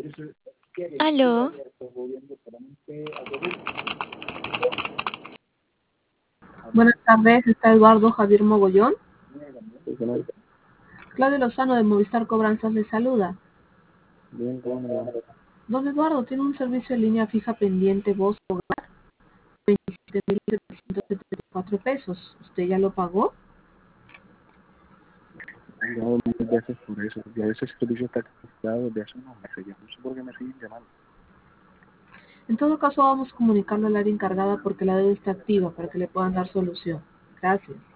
Aló, Buenas tardes, está Eduardo Javier Mogollón. Claudio Lozano de Movistar Cobranzas le saluda. Bien, ¿cómo me va? Don Eduardo, tiene un servicio en línea fija pendiente voz hogar, 27.774 pesos. ¿Usted ya lo pagó? He llamado muchas veces por eso, y a veces el servicio está cancelado desde hace unos meses ya. No sé por qué me siguen llamando. En todo caso, vamos a comunicarlo al área encargada porque la deuda está activa para que le puedan dar solución. Gracias.